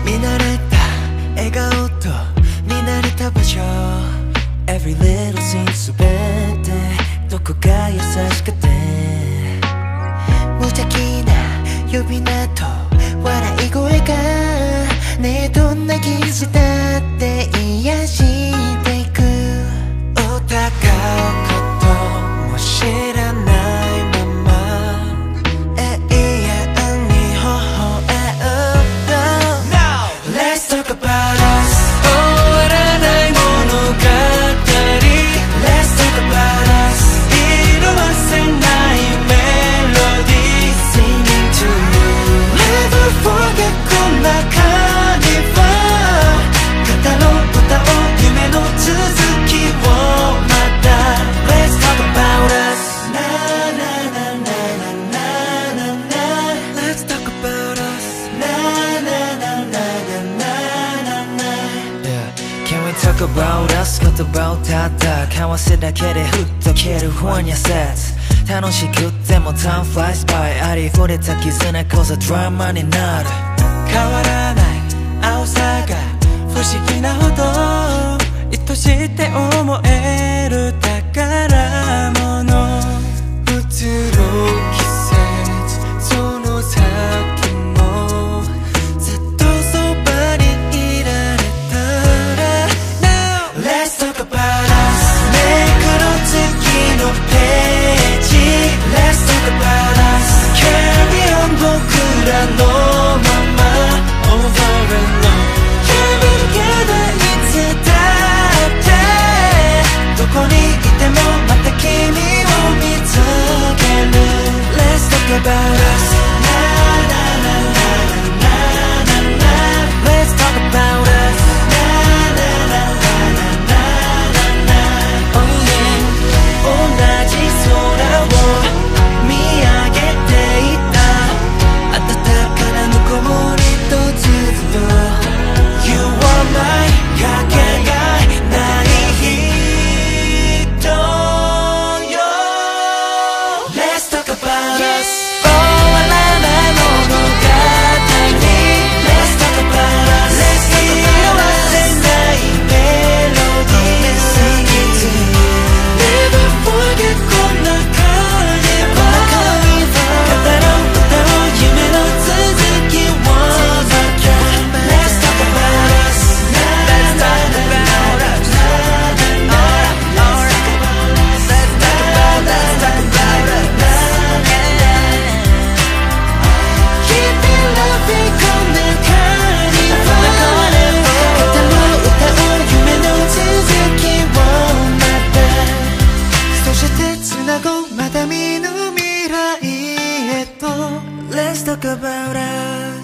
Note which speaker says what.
Speaker 1: 見慣れた笑顔と見慣れた場所 Every little scene すべてどこか優しくて無邪気な呼び名と笑い声がねえどんな傷だって癒していくお互いことも知らないまま永遠に微笑む Let's talk about us 終わらない物語 Let's talk about us 色褪せないメロディー Singing to you Never forget こんなカーニバル語ろう歌おう夢の続きをまた Let's talk about us Na na na na na na na Let's talk about us Na na na na na na Yeah Can we talk about us 言葉をただ交わすだけでふっと消える不安や説楽しくっても Time flies by ありふれた絆こそドラマになる変わらない青さが不思議なほど愛しいって思える宝物移ろう季節その先もずっとそばにいられたら Now Let's talk about us めくろ次のページ Let's talk about us Carry on 僕らのまま Over and on Can be together いつだってどこにいてもまた君を見つける Let's talk about us Na na na na na na na Let's talk about us Na na na na na na na Oh yeah 同じ空を見上げていた暖かなぬくもりとずっと You are my かけがえない人よ Let's talk about us 終わらない物語 Let's talk about us 色褪せないメロディー Singing to you Never forget こんなカーニバル語ろう歌おう夢の続きをまた Let's talk about us Let's talk about us Keep it loving こんなカーニバル語ろう歌おう夢の続きをまたそして繋ごうまだ見ぬ未来へと Let's talk about us